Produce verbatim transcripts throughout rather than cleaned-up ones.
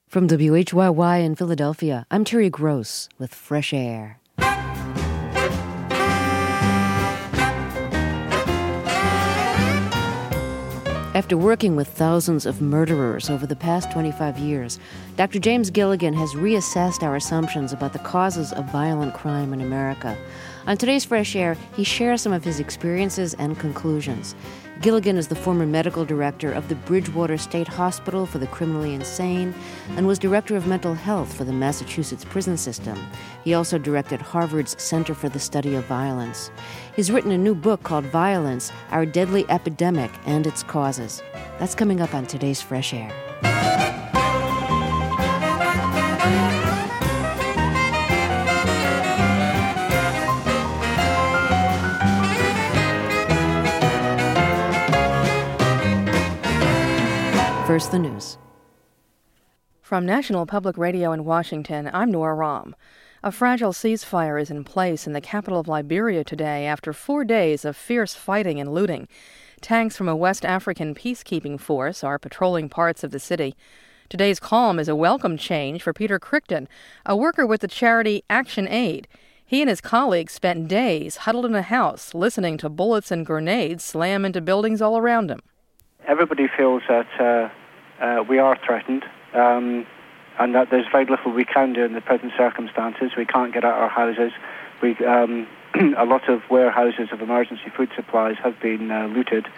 From W H Y Y in Philadelphia, I'm Terry Gross with Fresh Air. After working with thousands of murderers over the past twenty-five years, Doctor James Gilligan has reassessed our assumptions about the causes of violent crime in America. On today's Fresh Air, he shares some of his experiences and conclusions. Gilligan is the former medical director of the Bridgewater State Hospital for the Criminally Insane and was director of mental health for the Massachusetts prison system. He also directed Harvard's Center for the Study of Violence. He's written a new book called Violence, Our Deadly Epidemic and Its Causes. That's coming up on today's Fresh Air. First, the news. From National Public Radio in Washington, I'm Nora Rahm. A fragile ceasefire is in place in the capital of Liberia today after four days of fierce fighting and looting. Tanks from a West African peacekeeping force are patrolling parts of the city. Today's calm is a welcome change for Peter Crichton, a worker with the charity Action Aid. He and his colleagues spent days huddled in a house listening to bullets and grenades slam into buildings all around him. Everybody feels that uh, uh, we are threatened um, and that there's very little we can do in the present circumstances. We can't get out our houses. We, um, a lot of warehouses of emergency food supplies have been uh, looted.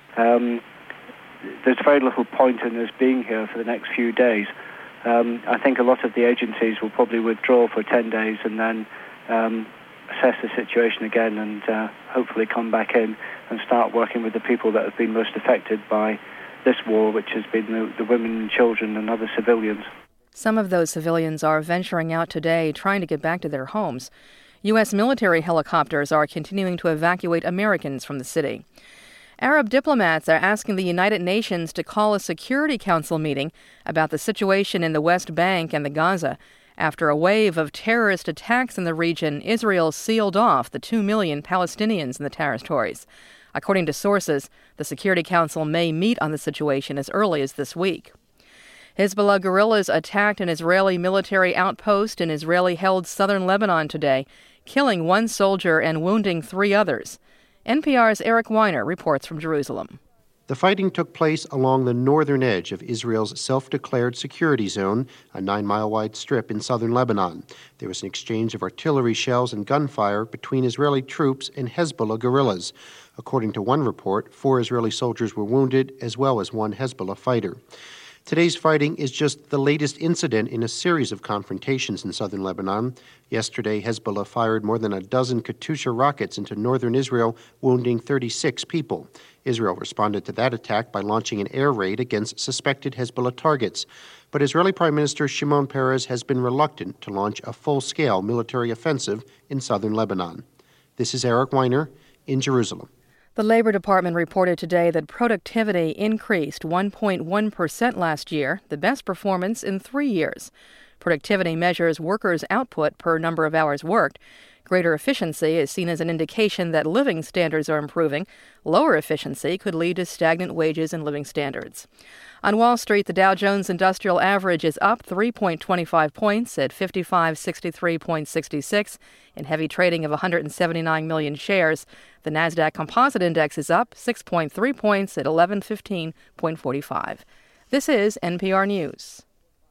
Um, there's very little point in us being here for the next few days. Um, I think a lot of the agencies will probably withdraw for ten days and then um, assess the situation again and uh, hopefully come back in and start working with the people that have been most affected by this war, which has been the, the women and children and other civilians. Some of those civilians are venturing out today, trying to get back to their homes. U S military helicopters are continuing to evacuate Americans from the city. Arab diplomats are asking the United Nations to call a Security Council meeting about the situation in the West Bank and the Gaza. After a wave of terrorist attacks in the region, Israel sealed off the two million Palestinians in the territories. According to sources, the Security Council may meet on the situation as early as this week. Hezbollah guerrillas attacked an Israeli military outpost in Israeli-held southern Lebanon today, killing one soldier and wounding three others. N P R's Eric Weiner reports from Jerusalem. The fighting took place along the northern edge of Israel's self-declared security zone, a nine-mile-wide strip in southern Lebanon. There was an exchange of artillery shells and gunfire between Israeli troops and Hezbollah guerrillas. According to one report, four Israeli soldiers were wounded, as well as one Hezbollah fighter. Today's fighting is just the latest incident in a series of confrontations in southern Lebanon. Yesterday, Hezbollah fired more than a dozen Katyusha rockets into northern Israel, wounding thirty-six people. Israel responded to that attack by launching an air raid against suspected Hezbollah targets. But Israeli Prime Minister Shimon Peres has been reluctant to launch a full-scale military offensive in southern Lebanon. This is Eric Weiner in Jerusalem. The Labor Department reported today that productivity increased one point one percent last year, the best performance in three years. Productivity measures workers' output per number of hours worked. Greater efficiency is seen as an indication that living standards are improving. Lower efficiency could lead to stagnant wages and living standards. On Wall Street, the Dow Jones Industrial Average is up three point two five points at fifty-five sixty-three point six six in heavy trading of one hundred seventy-nine million shares. The Nasdaq Composite Index is up six point three points at eleven fifteen point four five. This is N P R News.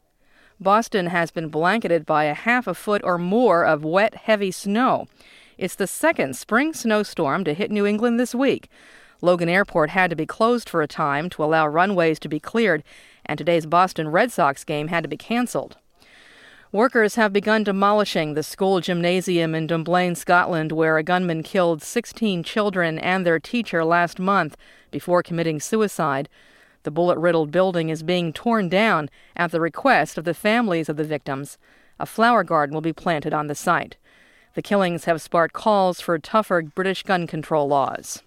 Boston has been blanketed by a half a foot or more of wet, heavy snow. It's the second spring snowstorm to hit New England this week. Logan Airport had to be closed for a time to allow runways to be cleared, and today's Boston Red Sox game had to be canceled. Workers have begun demolishing the school gymnasium in Dunblane, Scotland, where a gunman killed sixteen children and their teacher last month before committing suicide. The bullet-riddled building is being torn down at the request of the families of the victims. A flower garden will be planted on the site. The killings have sparked calls for tougher British gun control laws.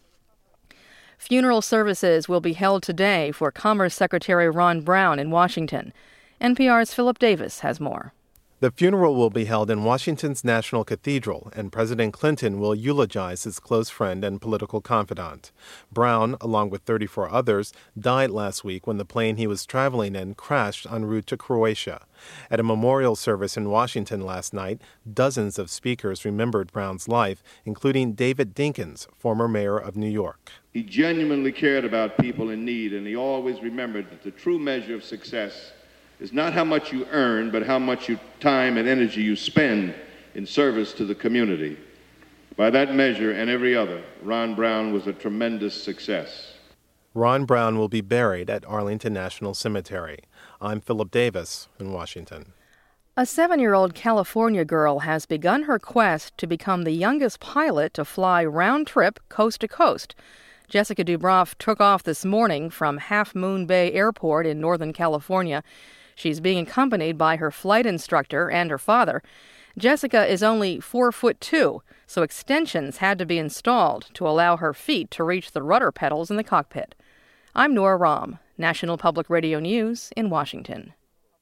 Funeral services will be held today for Commerce Secretary Ron Brown in Washington. N P R's Philip Davis has more. The funeral will be held in Washington's National Cathedral, and President Clinton will eulogize his close friend and political confidant. Brown, along with thirty-four others, died last week when the plane he was traveling in crashed en route to Croatia. At a memorial service in Washington last night, dozens of speakers remembered Brown's life, including David Dinkins, former mayor of New York. He genuinely cared about people in need, and he always remembered that the true measure of success is not how much you earn, but how much you, time and energy you spend in service to the community. By that measure and every other, Ron Brown was a tremendous success. Ron Brown will be buried at Arlington National Cemetery. I'm Philip Davis in Washington. A seven-year-old California girl has begun her quest to become the youngest pilot to fly round-trip coast-to-coast. Jessica Dubroff took off this morning from Half Moon Bay Airport in Northern California. She's being accompanied by her flight instructor and her father. Jessica is only four foot two, so extensions had to be installed to allow her feet to reach the rudder pedals in the cockpit. I'm Nora Rahm, National Public Radio News in Washington.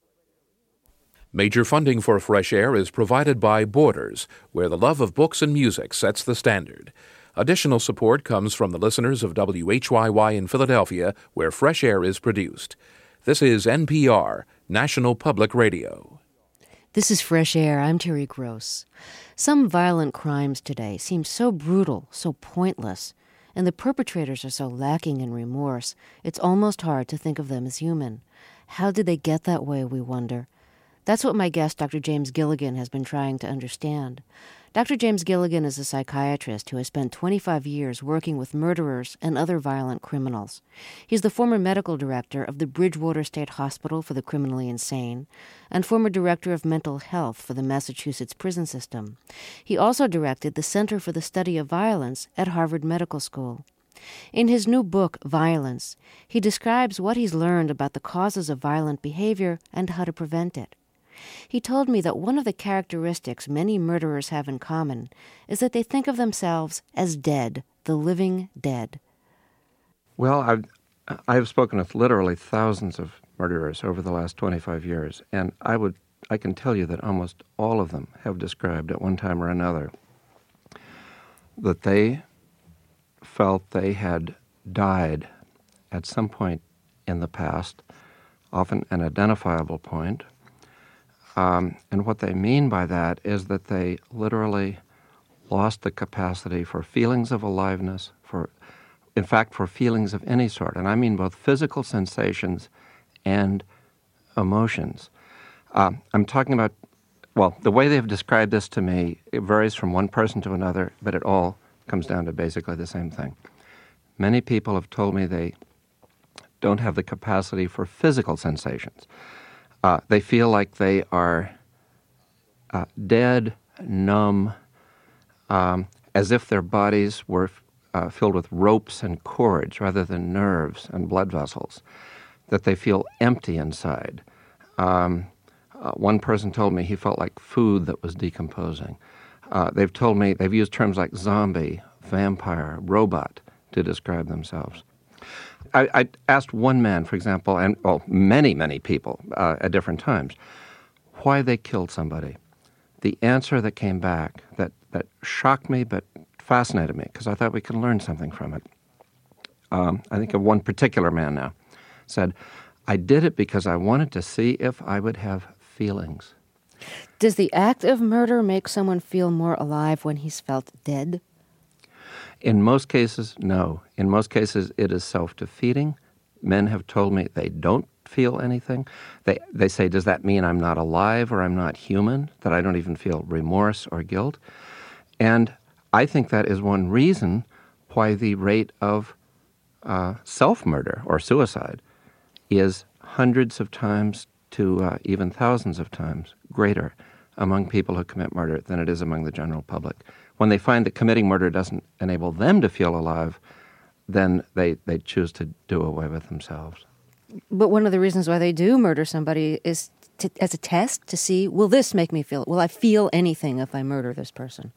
Major funding for Fresh Air is provided by Borders, where the love of books and music sets the standard. Additional support comes from the listeners of W H Y Y in Philadelphia, where Fresh Air is produced. This is N P R, National Public Radio. This is Fresh Air. I'm Terry Gross. Some violent crimes today seem so brutal, so pointless, and the perpetrators are so lacking in remorse, it's almost hard to think of them as human. How did they get that way, we wonder? That's what my guest, Doctor James Gilligan, has been trying to understand. Doctor James Gilligan is a psychiatrist who has spent twenty-five years working with murderers and other violent criminals. He's the former medical director of the Bridgewater State Hospital for the Criminally Insane and former director of mental health for the Massachusetts prison system. He also directed the Center for the Study of Violence at Harvard Medical School. In his new book, Violence, he describes what he's learned about the causes of violent behavior and how to prevent it. He told me that one of the characteristics many murderers have in common is that they think of themselves as dead, the living dead. Well, I've, I've spoken with literally thousands of murderers over the last twenty-five years, and I would I can tell you that almost all of them have described at one time or another that they felt they had died at some point in the past, often an identifiable point. Um, and what they mean by that is that they literally lost the capacity for feelings of aliveness, for, in fact, for feelings of any sort. And I mean both physical sensations and emotions. Uh, I'm talking about, well, the way they've described this to me, it varies from one person to another, but it all comes down to basically the same thing. Many people have told me they don't have the capacity for physical sensations. Uh, they feel like they are uh, dead, numb, um, as if their bodies were uh, filled with ropes and cords rather than nerves and blood vessels, that they feel empty inside. Um, uh, one person told me he felt like food that was decomposing. Uh, they've told me, they've used terms like zombie, vampire, robot to describe themselves. I, I asked one man, for example, and well, many, many people uh, at different times, why they killed somebody. The answer that came back that, that shocked me but fascinated me, because I thought we could learn something from it. Um, I think of one particular man now, said, I did it because I wanted to see if I would have feelings. Does the act of murder make someone feel more alive when he's felt dead? In most cases, no. In most cases, it is self-defeating. Men have told me they don't feel anything. They they say, does that mean I'm not alive or I'm not human, that I don't even feel remorse or guilt? And I think that is one reason why the rate of uh, self-murder or suicide is hundreds of times to uh, even thousands of times greater among people who commit murder than it is among the general public. When they find that committing murder doesn't enable them to feel alive, then they, they choose to do away with themselves. But one of the reasons why they do murder somebody is to, as a test to see, will this make me feel, will I feel anything if I murder this person?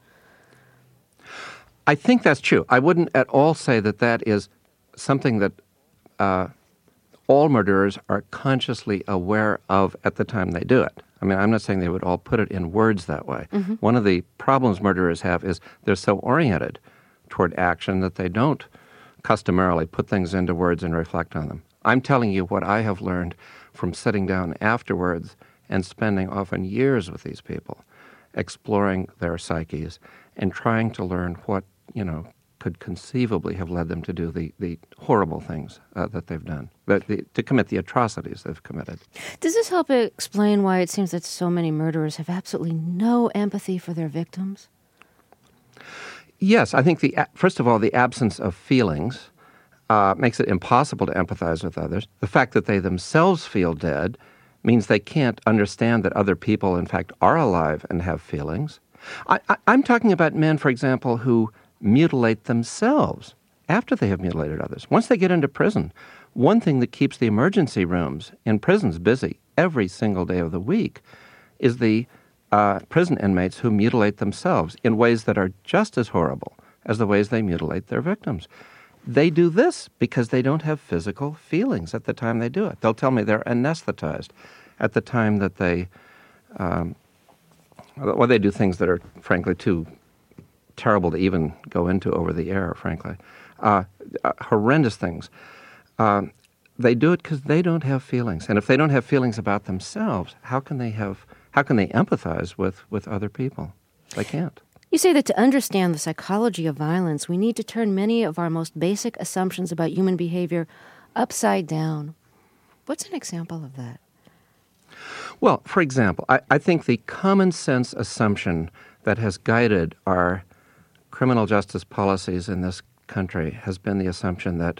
I think that's true. I wouldn't at all say that that is something that uh, all murderers are consciously aware of at the time they do it. I mean, I'm not saying they would all put it in words that way. Mm-hmm. One of the problems murderers have is they're so oriented toward action that they don't customarily put things into words and reflect on them. I'm telling you what I have learned from sitting down afterwards and spending often years with these people, exploring their psyches and trying to learn what, you know, could conceivably have led them to do the, the horrible things uh, that they've done, that the, to commit the atrocities they've committed. Does this help explain why it seems that so many murderers have absolutely no empathy for their victims? Yes, I think, the first of all, the absence of feelings uh, makes it impossible to empathize with others. The fact that they themselves feel dead means they can't understand that other people, in fact, are alive and have feelings. I, I, I'm talking about men, for example, who mutilate themselves after they have mutilated others. Once they get into prison, one thing that keeps the emergency rooms in prisons busy every single day of the week is the uh, prison inmates who mutilate themselves in ways that are just as horrible as the ways they mutilate their victims. They do this because they don't have physical feelings at the time they do it. They'll tell me they're anesthetized at the time that they, um, well, they do things that are, frankly, too terrible to even go into over the air, frankly. Uh, uh, horrendous things. Um, they do it because they don't have feelings. And if they don't have feelings about themselves, how can they have, how can they empathize with, with other people? They can't. You say that to understand the psychology of violence, we need to turn many of our most basic assumptions about human behavior upside down. What's an example of that? Well, for example, I, I think the common sense assumption that has guided our criminal justice policies in this country has been the assumption that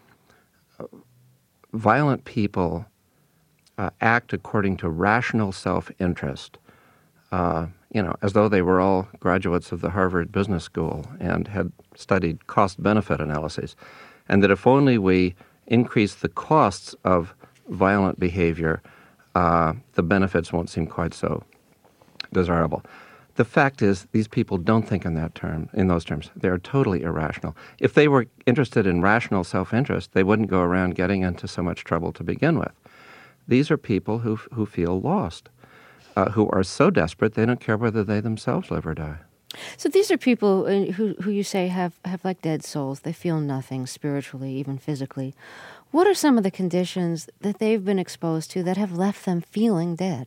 uh, violent people uh, act according to rational self-interest, uh, you know, as though they were all graduates of the Harvard Business School and had studied cost-benefit analyses, and that if only we increase the costs of violent behavior, uh, the benefits won't seem quite so desirable. The fact is, these people don't think in that term, in those terms. They are totally irrational. If they were interested in rational self-interest, they wouldn't go around getting into so much trouble to begin with. These are people who who feel lost, uh, who are so desperate they don't care whether they themselves live or die. So these are people who who you say have, have like dead souls. They feel nothing spiritually, even physically. What are some of the conditions that they've been exposed to that have left them feeling dead?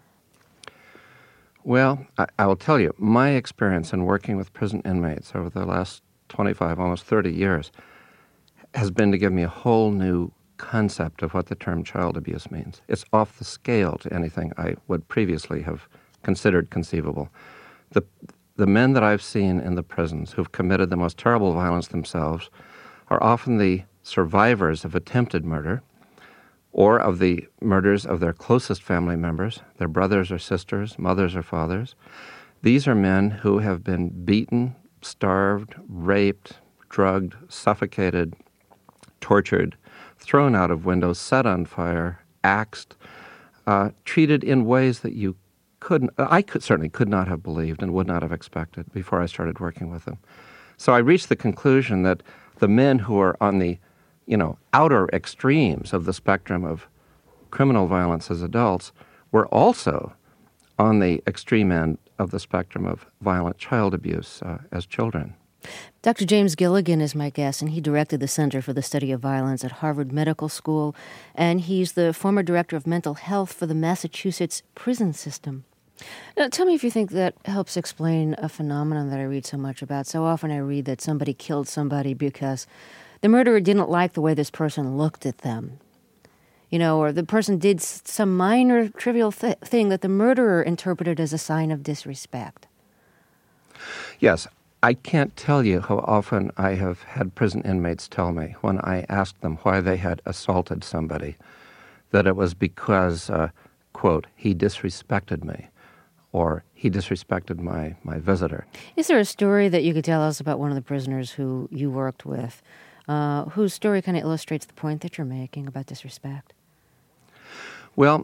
Well, I, I will tell you, my experience in working with prison inmates over the last twenty-five, almost thirty years has been to give me a whole new concept of what the term child abuse means. It's off the scale to anything I would previously have considered conceivable. The, the men that I've seen in the prisons who've committed the most terrible violence themselves are often the survivors of attempted murder or of the murders of their closest family members, their brothers or sisters, mothers or fathers. These are men who have been beaten, starved, raped, drugged, suffocated, tortured, thrown out of windows, set on fire, axed, uh, treated in ways that you couldn't, I could, certainly could not have believed and would not have expected before I started working with them. So I reached the conclusion that the men who are on the you know, outer extremes of the spectrum of criminal violence as adults were also on the extreme end of the spectrum of violent child abuse uh, as children. Doctor James Gilligan is my guest, and he directed the Center for the Study of Violence at Harvard Medical School, and he's the former director of mental health for the Massachusetts prison system. Now, tell me if you think that helps explain a phenomenon that I read so much about. So often I read that somebody killed somebody because the murderer didn't like the way this person looked at them, you know, or the person did some minor trivial th- thing that the murderer interpreted as a sign of disrespect. Yes, I can't tell you how often I have had prison inmates tell me when I asked them why they had assaulted somebody that it was because, uh, quote, he disrespected me, or he disrespected my, my visitor. Is there a story that you could tell us about one of the prisoners who you worked with, uh, whose story kind of illustrates the point that you're making about disrespect? Well,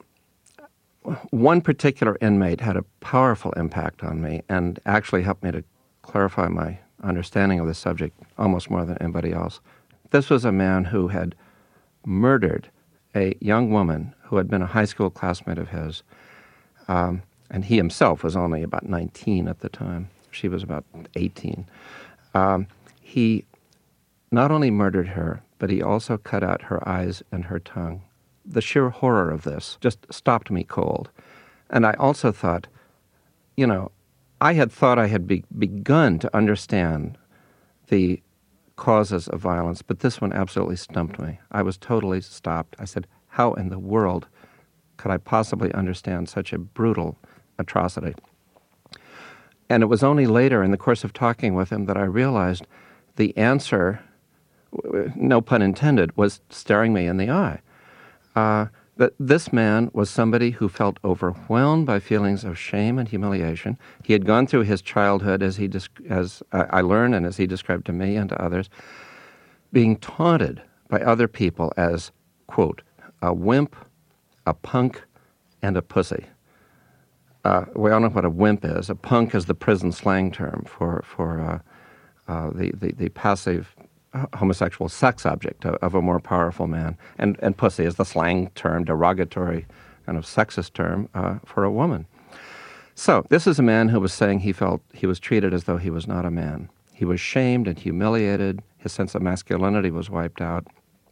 one particular inmate had a powerful impact on me and actually helped me to clarify my understanding of the subject almost more than anybody else. This was a man who had murdered a young woman who had been a high school classmate of his, um, and he himself was only about nineteen at the time. She was about eighteen. Um, he not only murdered her, but he also cut out her eyes and her tongue. The sheer horror of this just stopped me cold. And I also thought, you know, I had thought I had be- begun to understand the causes of violence, but this one absolutely stumped me. I was totally stopped. I said, how in the world could I possibly understand such a brutal atrocity? And it was only later in the course of talking with him that I realized the answer, no pun intended, was staring me in the eye. Uh, that this man was somebody who felt overwhelmed by feelings of shame and humiliation. He had gone through his childhood, as he as I learned and as he described to me and to others, being taunted by other people as, quote, a wimp, a punk, and a pussy. Uh, we all know what a wimp is. A punk is the prison slang term for for uh, uh, the, the the passive homosexual sex object of, of a more powerful man, and and pussy is the slang term, derogatory kind of sexist term uh, for a woman. So this is a man who was saying he felt he was treated as though he was not a man. He was shamed and humiliated. His sense of masculinity was wiped out.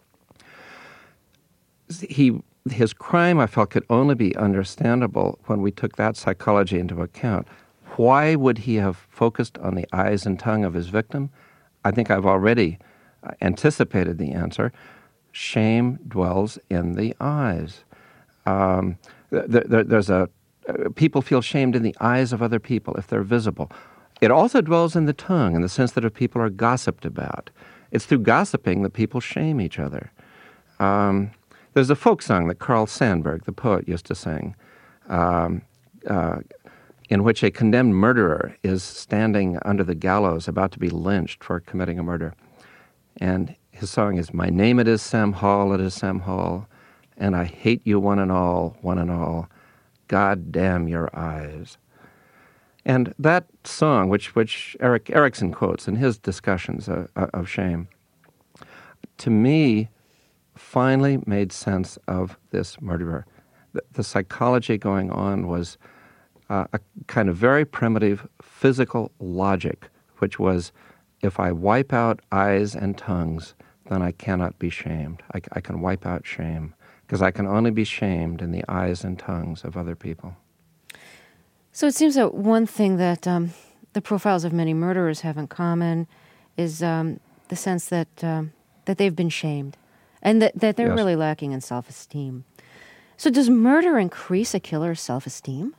He. His crime, I felt, could only be understandable when we took that psychology into account. Why would he have focused on the eyes and tongue of his victim? I think I've already anticipated the answer. Shame dwells in the eyes. Um, there, there, there's a uh, people feel shamed in the eyes of other people if they're visible. It also dwells in the tongue in the sense that if people are gossiped about, it's through gossiping that people shame each other. Um, There's a folk song that Carl Sandburg, the poet, used to sing, um, uh, in which a condemned murderer is standing under the gallows about to be lynched for committing a murder. And his song is, "My name it is Sam Hall, it is Sam Hall, and I hate you one and all, one and all. God damn your eyes." And that song, which which Erik Erikson quotes in his discussions of, of shame, to me, finally made sense of this murderer. The, the psychology going on was uh, a kind of very primitive physical logic, which was, if I wipe out eyes and tongues, then I cannot be shamed. I, I can wipe out shame, because I can only be shamed in the eyes and tongues of other people. So it seems that one thing that um, the profiles of many murderers have in common is um, the sense that um, that they've been shamed. And that, that they're yes. really lacking in self-esteem. So does murder increase a killer's self-esteem?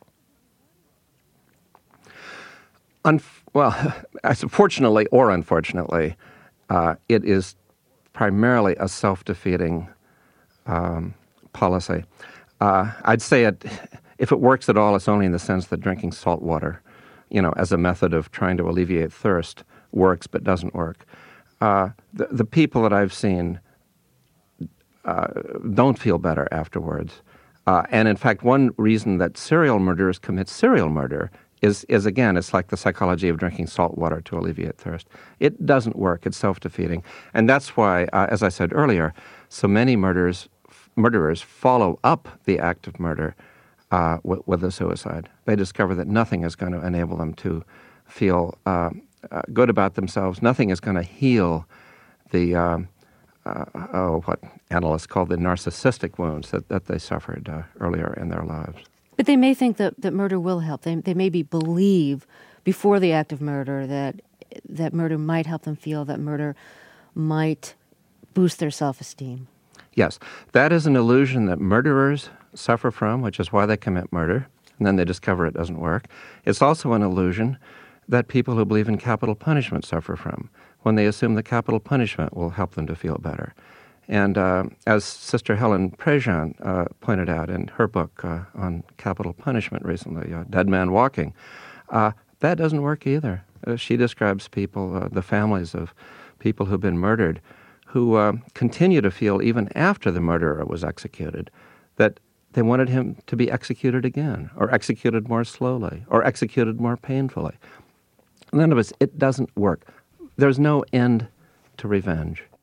Unf- well, fortunately or unfortunately, uh, it is primarily a self-defeating um, policy. Uh, I'd say it, if it works at all, it's only in the sense that drinking salt water, you know, as a method of trying to alleviate thirst works but doesn't work. Uh, the, the people that I've seen Uh, don't feel better afterwards. Uh, and in fact, one reason that serial murderers commit serial murder is, is, again, it's like the psychology of drinking salt water to alleviate thirst. It doesn't work. It's self-defeating. And that's why, uh, as I said earlier, so many murderers, f- murderers follow up the act of murder uh, with, with a suicide. They discover that nothing is going to enable them to feel uh, uh, good about themselves. Nothing is going to heal the... Um, Uh, oh, what analysts call the narcissistic wounds that, that they suffered uh, earlier in their lives. But they may think that, that murder will help. They they maybe believe before the act of murder that that murder might help them feel, that murder might boost their self-esteem. Yes, that is an illusion that murderers suffer from, which is why they commit murder, and then they discover it doesn't work. It's also an illusion that people who believe in capital punishment suffer from, when they assume that capital punishment will help them to feel better. And uh, as Sister Helen Prejean uh, pointed out in her book uh, on capital punishment recently, uh, Dead Man Walking, uh, that doesn't work either. Uh, she describes people, uh, the families of people who've been murdered, who uh, continue to feel, even after the murderer was executed, that they wanted him to be executed again, or executed more slowly, or executed more painfully. None of us, it doesn't work. There's no end to revenge.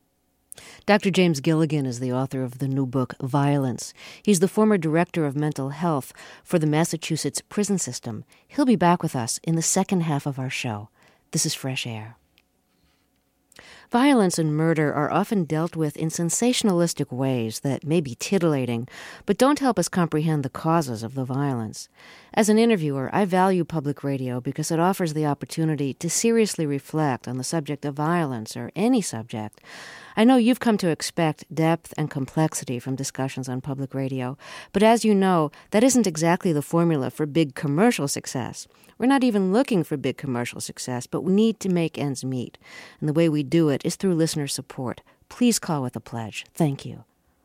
Doctor James Gilligan is the author of the new book, Violence. He's the former director of mental health for the Massachusetts prison system. He'll be back with us in the second half of our show. This is Fresh Air. Violence and murder are often dealt with in sensationalistic ways that may be titillating, but don't help us comprehend the causes of the violence. As an interviewer, I value public radio because it offers the opportunity to seriously reflect on the subject of violence, or any subject. I know you've come to expect depth and complexity from discussions on public radio, but as you know, that isn't exactly the formula for big commercial success. We're not even looking for big commercial success, but we need to make ends meet. And the way we do it is through listener support. Please call with a pledge. Thank you.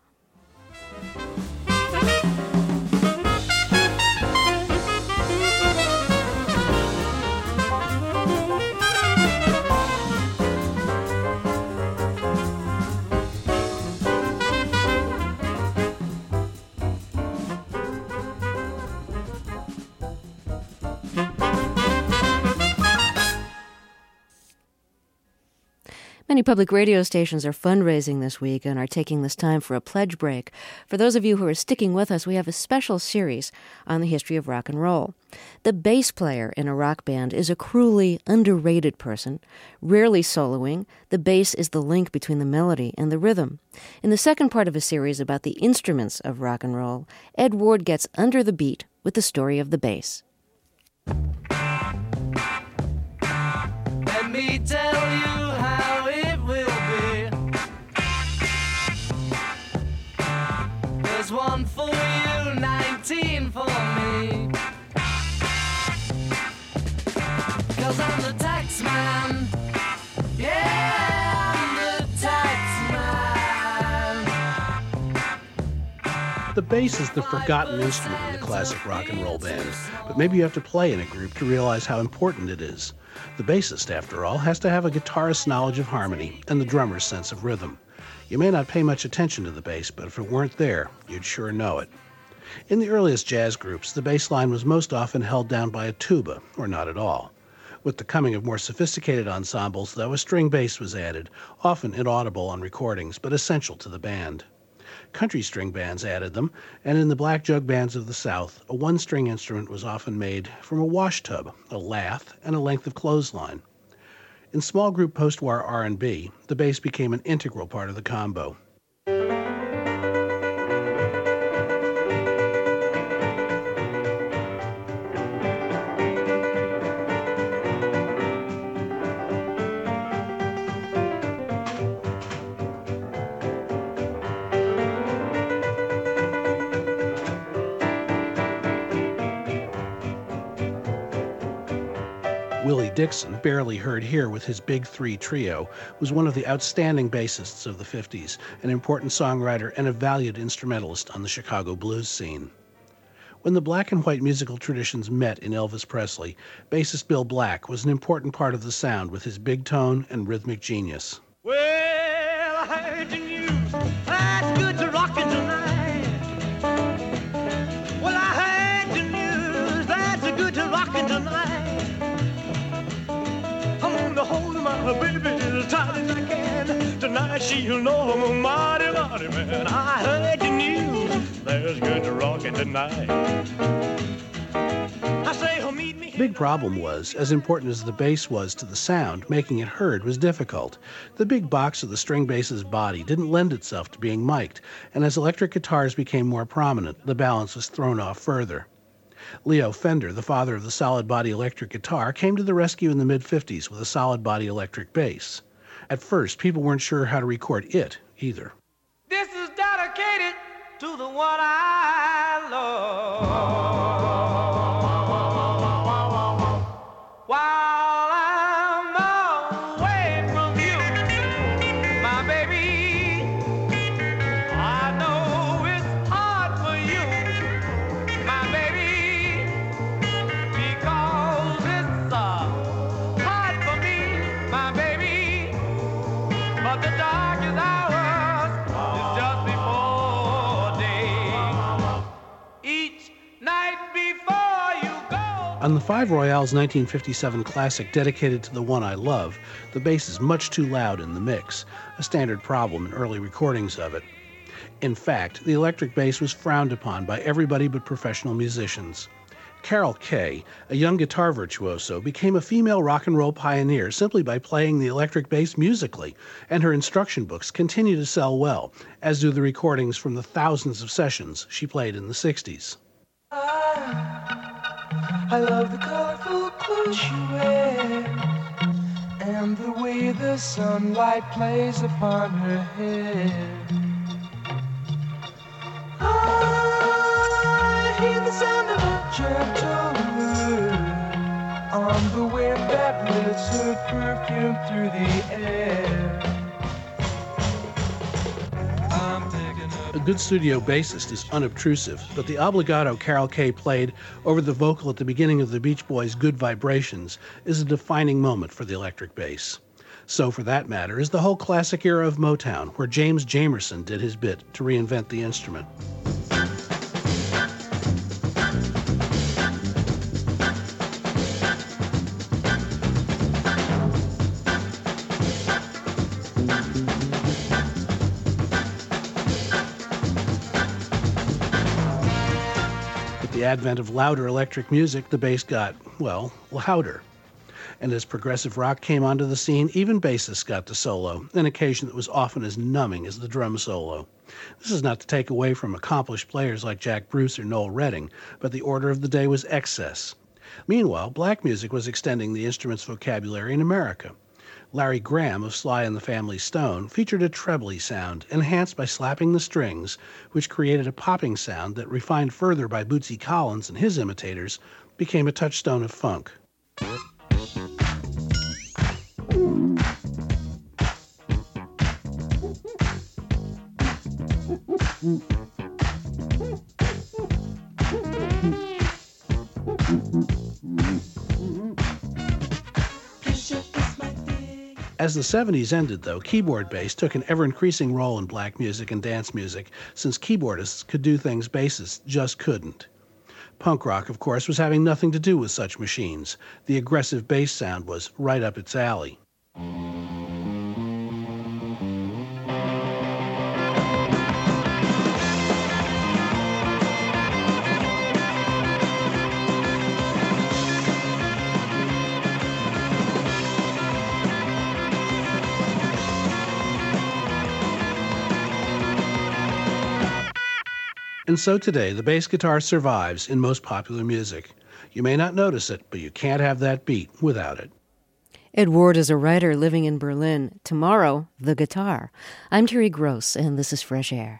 Many public radio stations are fundraising this week and are taking this time for a pledge break. For those of you who are sticking with us, we have a special series on the history of rock and roll. The bass player in a rock band is a cruelly underrated person. Rarely soloing, the bass is the link between the melody and the rhythm. In the second part of a series about the instruments of rock and roll, Ed Ward gets under the beat with the story of the bass. Let me tell you how it will be. There's one for you, nineteen for me. 'Cause I'm the tax man. Yeah, I'm the tax man. The bass is the forgotten instrument in the classic rock and roll band, but maybe you have to play in a group to realize how important it is. The bassist, after all, has to have a guitarist's knowledge of harmony and the drummer's sense of rhythm. You may not pay much attention to the bass, but if it weren't there, you'd sure know it. In the earliest jazz groups, the bass line was most often held down by a tuba, or not at all. With the coming of more sophisticated ensembles, though, a string bass was added, often inaudible on recordings, but essential to the band. Country string bands added them, and in the black jug bands of the South, a one-string instrument was often made from a wash tub, a lath, and a length of clothesline. In small group post-war R and B, the bass became an integral part of the combo. Willie Dixon, barely heard here with his Big Three Trio, was one of the outstanding bassists of the fifties, an important songwriter and a valued instrumentalist on the Chicago blues scene. When the black and white musical traditions met in Elvis Presley, bassist Bill Black was an important part of the sound with his big tone and rhythmic genius. Well, I heard the news. That's good to rockin' tonight. Well, I heard the news. That's good to rockin' tonight. I'm gonna hold my baby as tight as I can. Tonight she'll know I'm a mighty, mighty man. I heard the news. There's good to rockin' tonight. I say, oh, meet me. Big problem was, as important as the bass was to the sound, making it heard was difficult. The big box of the string bass's body didn't lend itself to being mic'd, and as electric guitars became more prominent, the balance was thrown off further. Leo Fender, the father of the solid-body electric guitar, came to the rescue in the mid-fifties with a solid-body electric bass. At first, people weren't sure how to record it, either. This is dedicated to the one I love. While I'm away from you, my baby, I know it's hard for you, my baby, because it's uh, hard for me, my baby, but the darkest hours is just before day. Each night On the Five Royale's nineteen fifty-seven classic dedicated to the one I love, the bass is much too loud in the mix, a standard problem in early recordings of it. In fact, the electric bass was frowned upon by everybody but professional musicians. Carol Kaye, a young guitar virtuoso, became a female rock and roll pioneer simply by playing the electric bass musically, and her instruction books continue to sell well, as do the recordings from the thousands of sessions she played in the sixties. I, I love the colorful clothes she wears, and the way the sunlight plays upon her hair. I hear the sound of a gentle wind on the wind that lifts her perfume through the air. I'm taking A good studio bassist is unobtrusive, but the obligato Carol Kaye played over the vocal at the beginning of the Beach Boys' Good Vibrations is a defining moment for the electric bass. So, for that matter, is the whole classic era of Motown, where James Jamerson did his bit to reinvent the instrument. With the advent of louder electric music, the bass got, well, louder. And as progressive rock came onto the scene, even bassists got to solo, an occasion that was often as numbing as the drum solo. This is not to take away from accomplished players like Jack Bruce or Noel Redding, but the order of the day was excess. Meanwhile, black music was extending the instrument's vocabulary in America. Larry Graham of Sly and the Family Stone featured a trebly sound, enhanced by slapping the strings, which created a popping sound that, refined further by Bootsy Collins and his imitators, became a touchstone of funk. As the seventies ended, though, keyboard bass took an ever-increasing role in black music and dance music, since keyboardists could do things bassists just couldn't. Punk rock, of course, was having nothing to do with such machines. The aggressive bass sound was right up its alley. And so today, the bass guitar survives in most popular music. You may not notice it, but you can't have that beat without it. Ed Ward is a writer living in Berlin. Tomorrow, the guitar. I'm Terry Gross, and this is Fresh Air.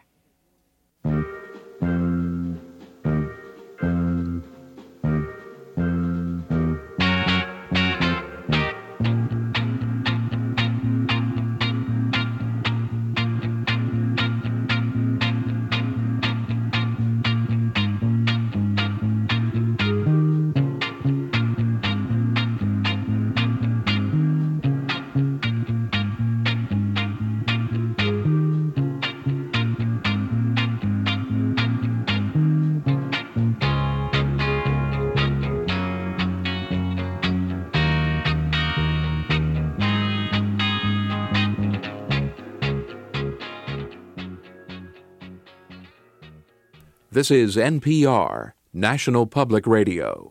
This is N P R, National Public Radio.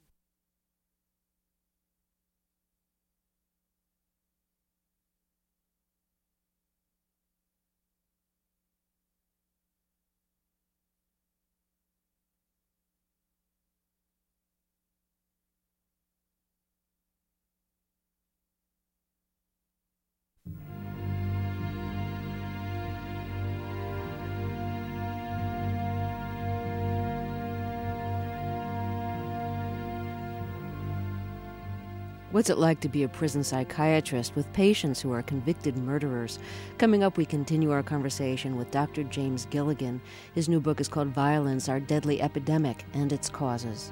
What's it like to be a prison psychiatrist with patients who are convicted murderers? Coming up, we continue our conversation with Doctor James Gilligan. His new book is called Violence, Our Deadly Epidemic and Its Causes.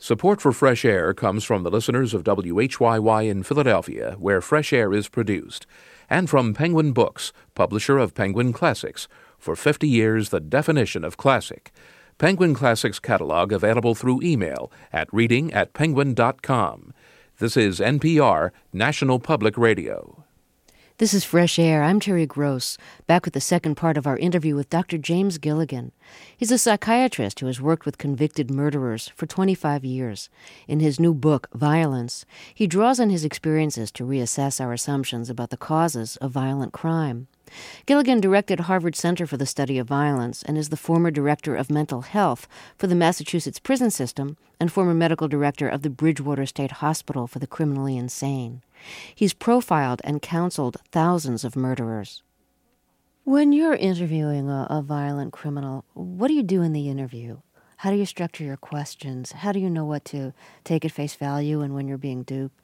Support for Fresh Air comes from the listeners of W H Y Y in Philadelphia, where Fresh Air is produced, and from Penguin Books, publisher of Penguin Classics, for fifty years the definition of classic. Penguin Classics catalog available through email at reading at penguin dot com. This is N P R, National Public Radio. This is Fresh Air. I'm Terry Gross, back with the second part of our interview with Doctor James Gilligan. He's a psychiatrist who has worked with convicted murderers for twenty-five years. In his new book, Violence, he draws on his experiences to reassess our assumptions about the causes of violent crime. Gilligan directed Harvard Center for the Study of Violence and is the former director of mental health for the Massachusetts prison system and former medical director of the Bridgewater State Hospital for the criminally insane. He's profiled and counseled thousands of murderers. When you're interviewing a, a violent criminal, what do you do in the interview? How do you structure your questions? How do you know what to take at face value and when you're being duped?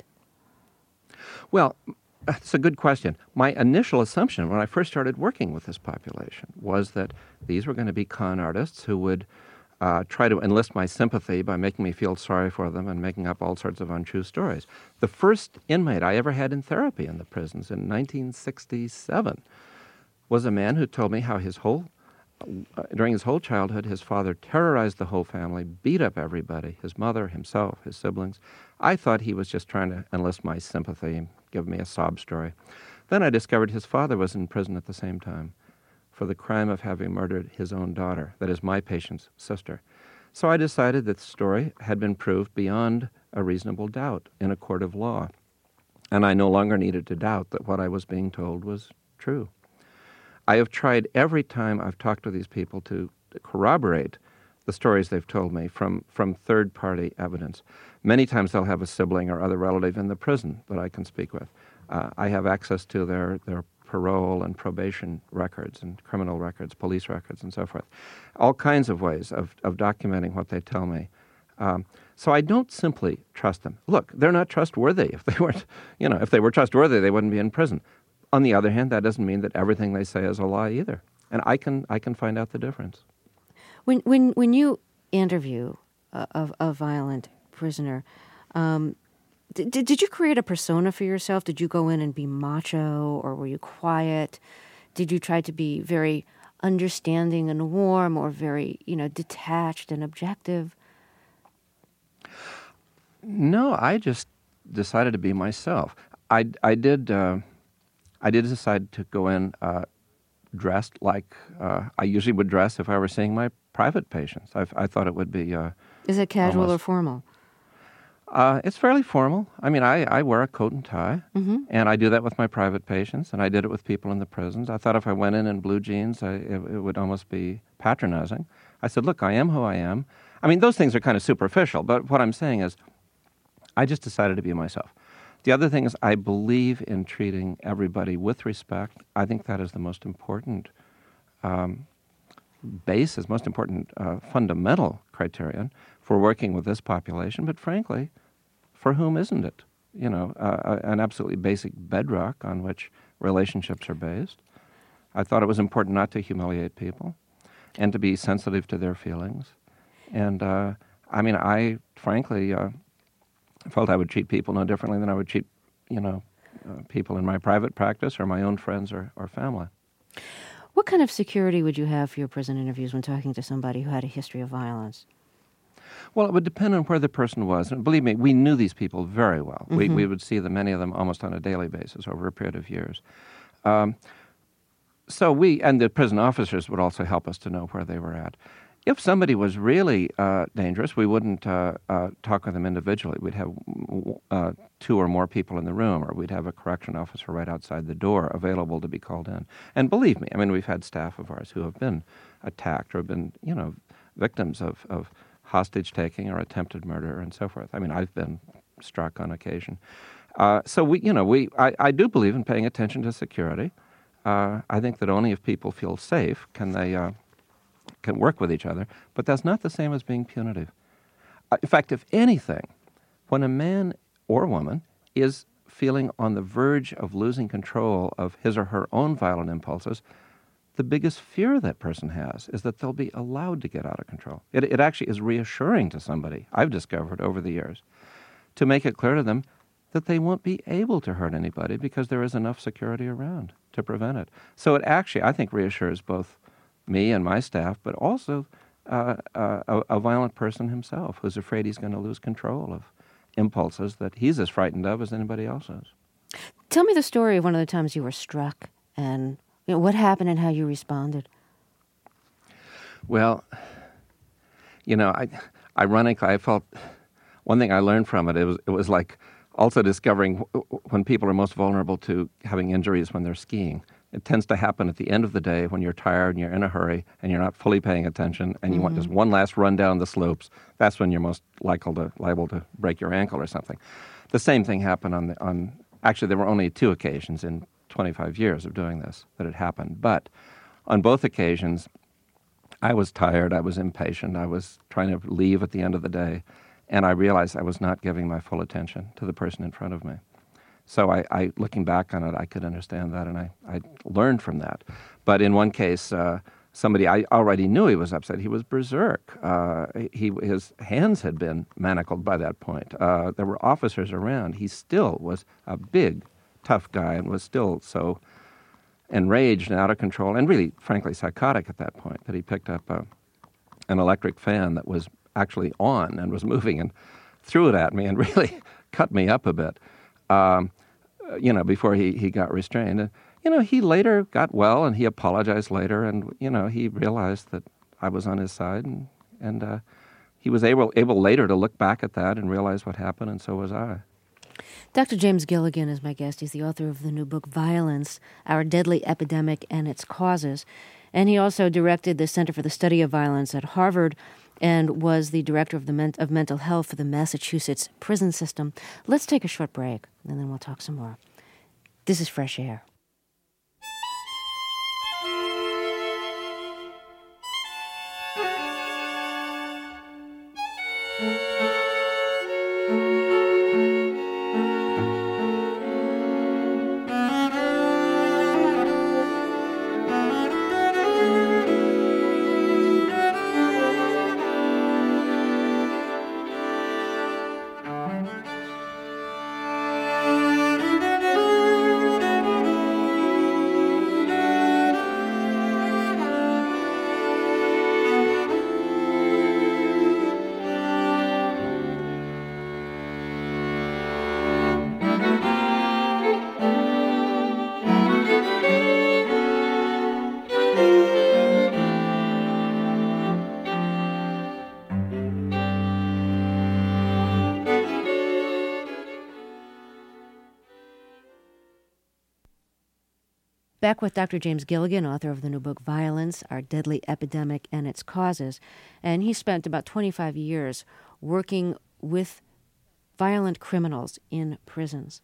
Well, that's a good question. My initial assumption when I first started working with this population was that these were going to be con artists who would uh, try to enlist my sympathy by making me feel sorry for them and making up all sorts of untrue stories. The first inmate I ever had in therapy in the prisons in nineteen sixty-seven was a man who told me how his whole, uh, during his whole childhood, his father terrorized the whole family, beat up everybody, his mother, himself, his siblings. I thought he was just trying to enlist my sympathy, give me a sob story. Then I discovered his father was in prison at the same time for the crime of having murdered his own daughter, that is, my patient's sister. So I decided that the story had been proved beyond a reasonable doubt in a court of law, and I no longer needed to doubt that what I was being told was true. I have tried every time I've talked to these people to corroborate the stories they've told me from, from third-party evidence. Many times they'll have a sibling or other relative in the prison that I can speak with. Uh, I have access to their, their parole and probation records and criminal records, police records, and so forth. All kinds of ways of, of documenting what they tell me. Um, so I don't simply trust them. Look, they're not trustworthy. If they weren't, you know, if they were trustworthy, they wouldn't be in prison. On the other hand, that doesn't mean that everything they say is a lie either. And I can I can find out the difference. When when when you interview a, a, a violent prisoner, um, did did you create a persona for yourself? Did you go in and be macho, or were you quiet? Did you try to be very understanding and warm, or very you know detached and objective? No, I just decided to be myself. I I did uh, I did decide to go in uh, dressed like uh, I usually would dress if I were seeing my private patients. I, I thought it would be. Uh, Is it casual almost, or formal? Uh, it's fairly formal. I mean, I, I wear a coat and tie, mm-hmm. and I do that with my private patients, and I did it with people in the prisons. I thought if I went in in blue jeans, I, it, it would almost be patronizing. I said, look, I am who I am. I mean, those things are kind of superficial, but what I'm saying is I just decided to be myself. The other thing is I believe in treating everybody with respect. I think that is the most important um, basis, most important uh, fundamental criterion for working with this population, but frankly, for whom isn't it? You know, uh, an absolutely basic bedrock on which relationships are based. I thought it was important not to humiliate people and to be sensitive to their feelings. And, uh, I mean, I, frankly, uh, felt I would treat people no differently than I would treat, you know, uh, people in my private practice or my own friends or, or family. What kind of security would you have for your prison interviews when talking to somebody who had a history of violence? Well, it would depend on where the person was. And believe me, we knew these people very well. Mm-hmm. We we would see them, many of them, almost on a daily basis over a period of years. Um, so we, and the prison officers would also help us to know where they were at. If somebody was really uh, dangerous, we wouldn't uh, uh, talk with them individually. We'd have uh, two or more people in the room, or we'd have a correction officer right outside the door available to be called in. And believe me, I mean, we've had staff of ours who have been attacked or been, you know, victims of, of hostage-taking or attempted murder and so forth. I mean, I've been struck on occasion. Uh, so, we, you know, we I, I do believe in paying attention to security. Uh, I think that only if people feel safe can they... Uh, can work with each other, but that's not the same as being punitive. Uh, in fact, if anything, when a man or woman is feeling on the verge of losing control of his or her own violent impulses, the biggest fear that person has is that they'll be allowed to get out of control. It, it actually is reassuring to somebody, I've discovered over the years, to make it clear to them that they won't be able to hurt anybody because there is enough security around to prevent it. So it actually, I think, reassures both me and my staff, but also uh, uh, a, a violent person himself who's afraid he's going to lose control of impulses that he's as frightened of as anybody else is. Tell me the story of one of the times you were struck and you know, what happened and how you responded. Well, you know, I, ironically, I felt one thing I learned from it, it was, it was like also discovering when people are most vulnerable to having injuries when they're skiing. It tends to happen at the end of the day when you're tired and you're in a hurry and you're not fully paying attention and you mm-hmm. want just one last run down the slopes. That's when you're most liable to, liable to break your ankle or something. The same thing happened on the, on, actually there were only two occasions in twenty-five years of doing this that it happened. But on both occasions, I was tired, I was impatient, I was trying to leave at the end of the day, and I realized I was not giving my full attention to the person in front of me. So I, I looking back on it, I could understand that, and I, I learned from that. But in one case, uh, somebody I already knew he was upset. He was berserk. Uh, he his hands had been manacled by that point. Uh, there were officers around. He still was a big, tough guy and was still so enraged and out of control and really, frankly, psychotic at that point that he picked up a, an electric fan that was actually on and was moving and threw it at me and really cut me up a bit. Um, you know, before he, he got restrained. And, you know, he later got well and he apologized later and, you know, he realized that I was on his side and, and uh, he was able, able later to look back at that and realize what happened, and so was I. Doctor James Gilligan is my guest. He's the author of the new book, Violence, Our Deadly Epidemic and Its Causes. And he also directed the Center for the Study of Violence at Harvard and was the director of the men- of mental health for the Massachusetts prison system. Let's take a short break, and then we'll talk some more. This is Fresh Air. Back with Doctor James Gilligan, author of the new book, Violence, Our Deadly Epidemic and Its Causes. And he spent about twenty-five years working with violent criminals in prisons.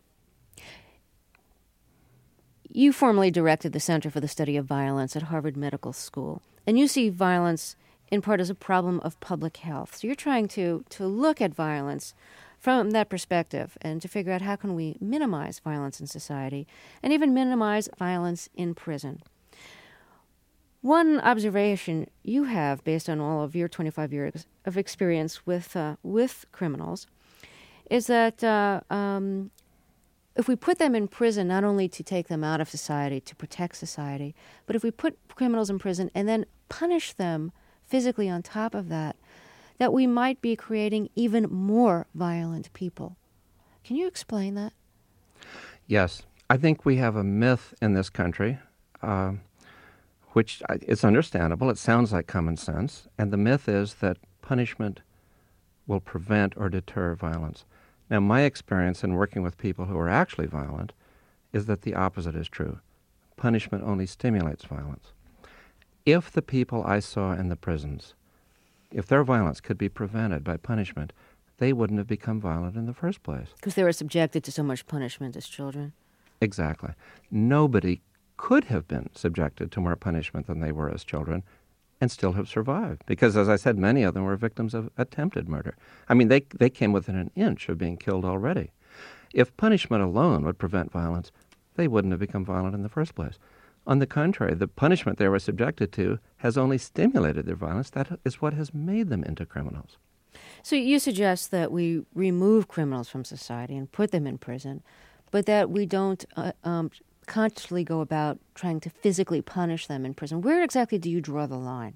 You formerly directed the Center for the Study of Violence at Harvard Medical School. And you see violence in part as a problem of public health. So you're trying to, to look at violence from that perspective and to figure out how can we minimize violence in society and even minimize violence in prison. One observation you have based on all of your twenty-five years of experience with uh, with criminals is that uh, um, if we put them in prison, not only to take them out of society, to protect society, but if we put criminals in prison and then punish them physically on top of that, that we might be creating even more violent people. Can you explain that? Yes. I think we have a myth in this country, uh, which is understandable. It sounds like common sense. And the myth is that punishment will prevent or deter violence. Now, my experience in working with people who are actually violent is that the opposite is true. Punishment only stimulates violence. If the people I saw in the prisons, if their violence could be prevented by punishment, they wouldn't have become violent in the first place. Because they were subjected to so much punishment as children. Exactly. Nobody could have been subjected to more punishment than they were as children and still have survived. Because, as I said, many of them were victims of attempted murder. I mean, they, they came within an inch of being killed already. If punishment alone would prevent violence, they wouldn't have become violent in the first place. On the contrary, the punishment they were subjected to has only stimulated their violence. That is what has made them into criminals. So you suggest that we remove criminals from society and put them in prison, but that we don't uh, um, consciously go about trying to physically punish them in prison. Where exactly do you draw the line?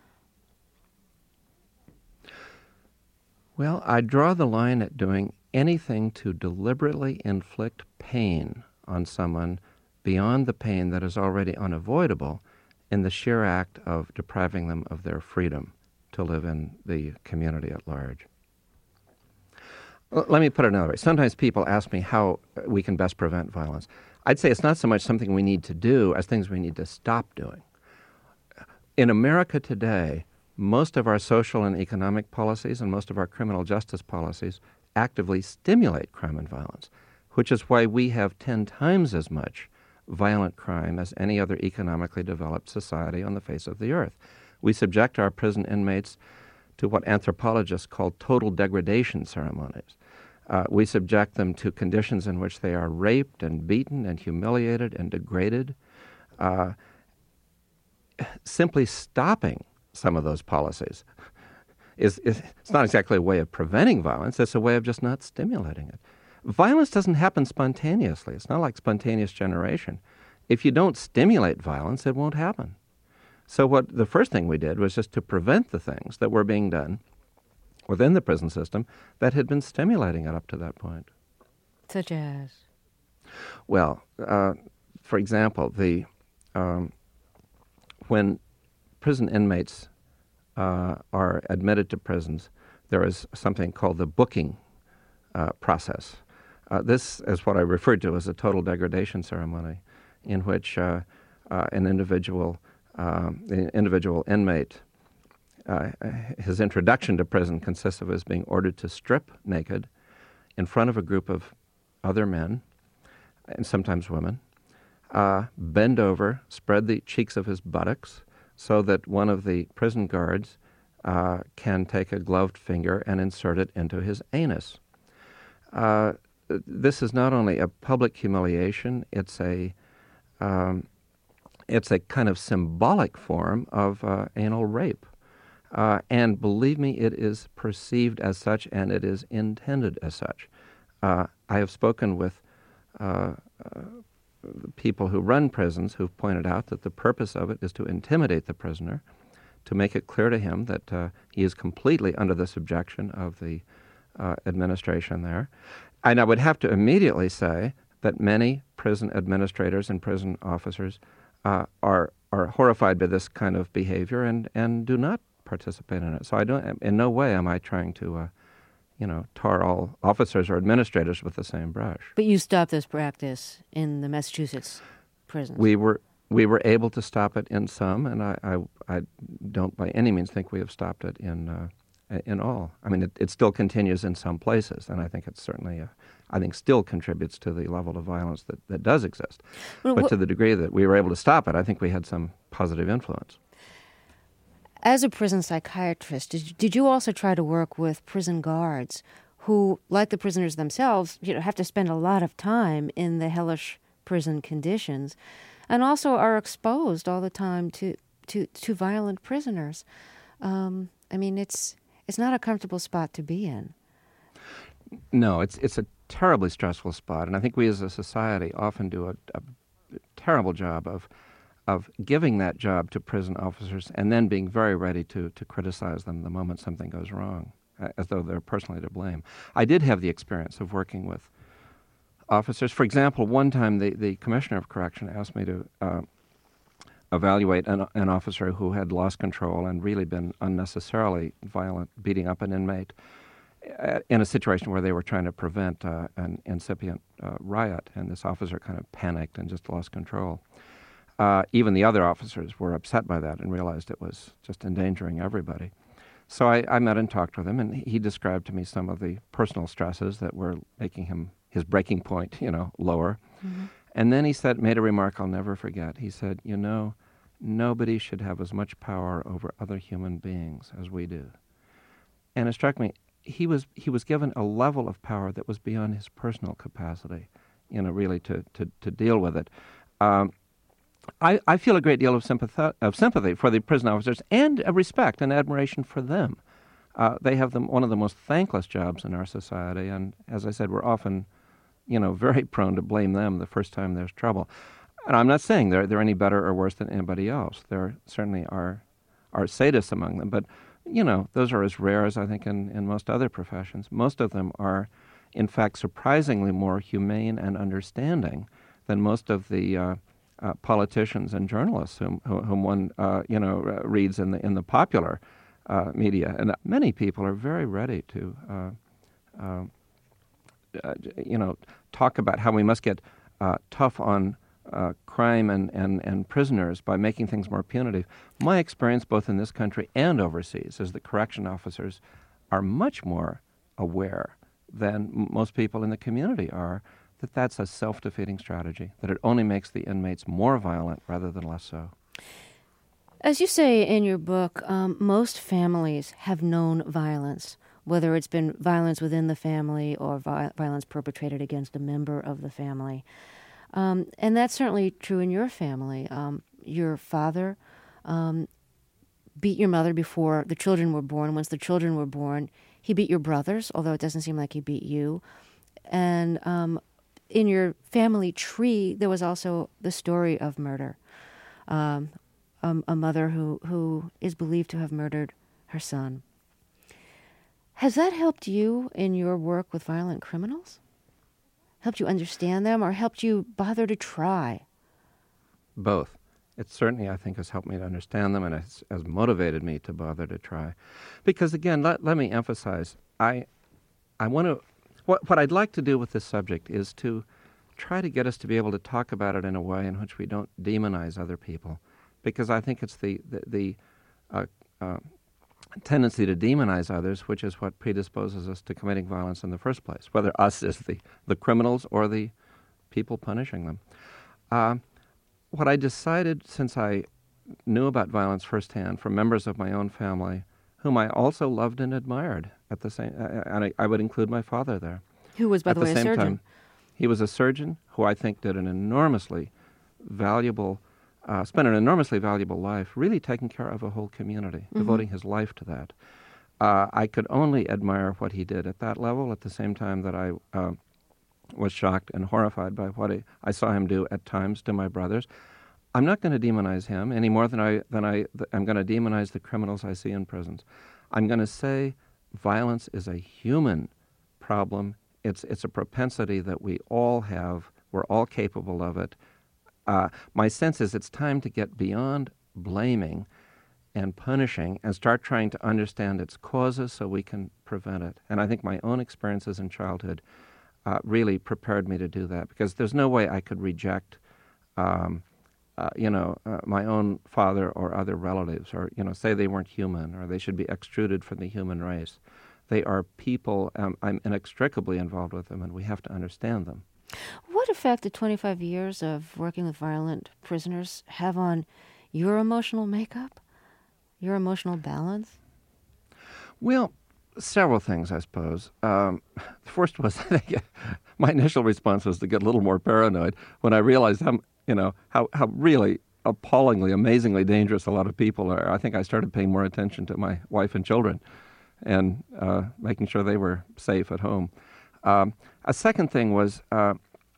Well, I draw the line at doing anything to deliberately inflict pain on someone beyond the pain that is already unavoidable in the sheer act of depriving them of their freedom to live in the community at large. L- let me put it another way. Sometimes people ask me how we can best prevent violence. I'd say it's not so much something we need to do as things we need to stop doing. In America today, most of our social and economic policies and most of our criminal justice policies actively stimulate crime and violence, which is why we have ten times as much violent crime as any other economically developed society on the face of the earth. We subject our prison inmates to what anthropologists call total degradation ceremonies. Uh, we subject them to conditions in which they are raped and beaten and humiliated and degraded. Uh, simply stopping some of those policies is, is it's not exactly a way of preventing violence, it's a way of just not stimulating it. Violence doesn't happen spontaneously. It's not like spontaneous generation. If you don't stimulate violence, it won't happen. So what the first thing we did was just to prevent the things that were being done within the prison system that had been stimulating it up to that point. Such as? Well, uh, for example, the um, when prison inmates uh, are admitted to prisons, there is something called the booking uh, process. Uh, this is what I referred to as a total degradation ceremony, in which uh, uh, an individual, um, the individual inmate, uh, his introduction to prison consists of his being ordered to strip naked in front of a group of other men, and sometimes women, uh, bend over, spread the cheeks of his buttocks so that one of the prison guards uh, can take a gloved finger and insert it into his anus. Uh, this is not only a public humiliation, it's a um, it's a kind of symbolic form of uh, anal rape. Uh, and believe me, it is perceived as such and it is intended as such. Uh, I have spoken with uh, uh, people who run prisons who've pointed out that the purpose of it is to intimidate the prisoner, to make it clear to him that uh, he is completely under the subjection of the uh, administration there. And I would have to immediately say that many prison administrators and prison officers uh, are are horrified by this kind of behavior and, and do not participate in it. So I don't, in no way am I trying to, uh, you know, tar all officers or administrators with the same brush. But you stopped this practice in the Massachusetts prisons. We were we were able to stop it in some, and I I, I don't by any means think we have stopped it in uh, in all. I mean, it, it still continues in some places, and I think it's certainly, uh, I think, still contributes to the level of violence that, that does exist. Well, but wh- to the degree that we were able to stop it, I think we had some positive influence. As a prison psychiatrist, did you, did you also try to work with prison guards who, like the prisoners themselves, you know, have to spend a lot of time in the hellish prison conditions and also are exposed all the time to, to, to violent prisoners? Um, I mean, it's it's not a comfortable spot to be in. No, it's it's a terribly stressful spot, and I think we as a society often do a, a terrible job of of giving that job to prison officers and then being very ready to, to criticize them the moment something goes wrong, as though they're personally to blame. I did have the experience of working with officers. For example, one time the, the Commissioner of Correction asked me to uh, evaluate an, an officer who had lost control and really been unnecessarily violent, beating up an inmate uh, in a situation where they were trying to prevent uh, an incipient uh, riot, and this officer kind of panicked and just lost control. Uh, even the other officers were upset by that and realized it was just endangering everybody. So I, I met and talked with him, and he described to me some of the personal stresses that were making him, his breaking point, you know, lower. Mm-hmm. And then he said, made a remark I'll never forget. He said, you know, nobody should have as much power over other human beings as we do. And it struck me, he was he was given a level of power that was beyond his personal capacity, you know, really to, to, to deal with it. Um, I, I feel a great deal of sympathy, of sympathy for the prison officers and a respect and admiration for them. Uh, they have the, one of the most thankless jobs in our society, and as I said, we're often, you know, very prone to blame them the first time there's trouble. And I'm not saying they're, they're any better or worse than anybody else. There certainly are, are sadists among them, but, you know, those are as rare as I think in, in most other professions. Most of them are, in fact, surprisingly more humane and understanding than most of the uh, uh, politicians and journalists whom, whom one, uh, you know, uh, reads in the in the popular uh, media. And many people are very ready to, uh, uh, uh, you know, talk about how we must get uh, tough on uh, crime and, and, and prisoners by making things more punitive. My experience, both in this country and overseas, is that correction officers are much more aware than m- most people in the community are, that that's a self-defeating strategy, that it only makes the inmates more violent rather than less so. As you say in your book, um, most families have known violence, whether it's been violence within the family or vi- violence perpetrated against a member of the family. Um, and that's certainly true in your family. Um, your father um, beat your mother before the children were born. Once the children were born, he beat your brothers, although it doesn't seem like he beat you. And um, in your family tree, there was also the story of murder. Um, a, a mother who, who is believed to have murdered her son. Has that helped you in your work with violent criminals? Helped you understand them, or helped you bother to try? Both. It certainly, I think, has helped me to understand them, and has, has motivated me to bother to try. Because, again, let, let me emphasize, I I want to, what, what I'd like to do with this subject is to try to get us to be able to talk about it in a way in which we don't demonize other people. Because I think it's the, the, the uh, uh, tendency to demonize others, which is what predisposes us to committing violence in the first place, whether us as the, the criminals or the people punishing them. Uh, what I decided, since I knew about violence firsthand from members of my own family, whom I also loved and admired at the same, uh, and I, I would include my father there. Who was, by at the way, the a same surgeon. Time, he was a surgeon who I think did an enormously valuable Uh, spent an enormously valuable life really taking care of a whole community, mm-hmm. devoting his life to that. Uh, I could only admire what he did at that level, at the same time that I uh, was shocked and horrified by what I, I saw him do at times to my brothers. I'm not going to demonize him any more than, I, than I, th- I'm going to demonize the criminals I see in prisons. I'm going to say violence is a human problem. It's, it's a propensity that we all have. We're all capable of it. Uh, my sense is it's time to get beyond blaming and punishing and start trying to understand its causes so we can prevent it. And I think my own experiences in childhood uh, really prepared me to do that, because there's no way I could reject, um, uh, you know, uh, my own father or other relatives, or, you know, say they weren't human or they should be extruded from the human race. They are people. Um, I'm inextricably involved with them, and we have to understand them. What effect did twenty-five years of working with violent prisoners have on your emotional makeup, your emotional balance? Well, several things, I suppose. Um, the first was, I think, my initial response was to get a little more paranoid when I realized how, you know, how, how really appallingly, amazingly dangerous a lot of people are. I think I started paying more attention to my wife and children and uh, making sure they were safe at home. Um, a second thing was uh,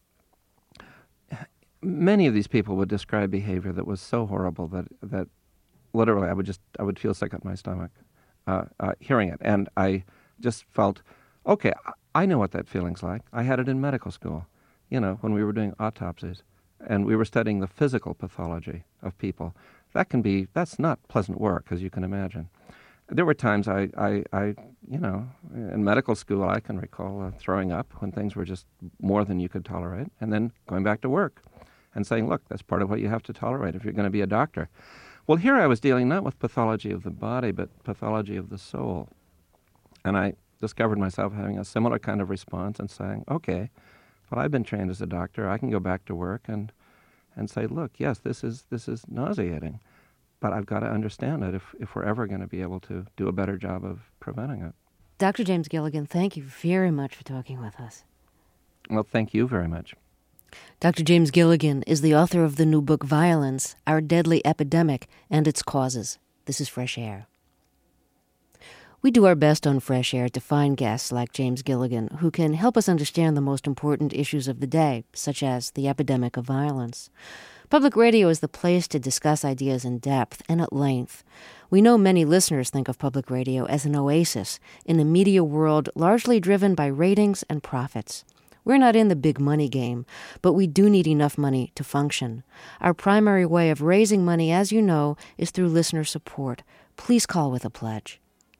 many of these people would describe behavior that was so horrible that that literally I would just I would feel sick at my stomach uh, uh, hearing it, and I just felt, okay, I know what that feeling's like. I had it in medical school, you know, when we were doing autopsies, and we were studying the physical pathology of people. That can be that's not pleasant work, as you can imagine. There were times I, I, I, you know, in medical school, I can recall uh, throwing up when things were just more than you could tolerate, and then going back to work and saying, look, that's part of what you have to tolerate if you're going to be a doctor. Well, here I was dealing not with pathology of the body, but pathology of the soul. And I discovered myself having a similar kind of response and saying, okay, well, I've been trained as a doctor. I can go back to work and, and say, look, yes, this is this is nauseating. But I've got to understand it if, if we're ever going to be able to do a better job of preventing it. Doctor James Gilligan, thank you very much for talking with us. Well, thank you very much. Doctor James Gilligan is the author of the new book, Violence, Our Deadly Epidemic and Its Causes. This is Fresh Air. We do our best on Fresh Air to find guests like James Gilligan who can help us understand the most important issues of the day, such as the epidemic of violence. Public radio is the place to discuss ideas in depth and at length. We know many listeners think of public radio as an oasis in a media world largely driven by ratings and profits. We're not in the big money game, but we do need enough money to function. Our primary way of raising money, as you know, is through listener support. Please call with a pledge.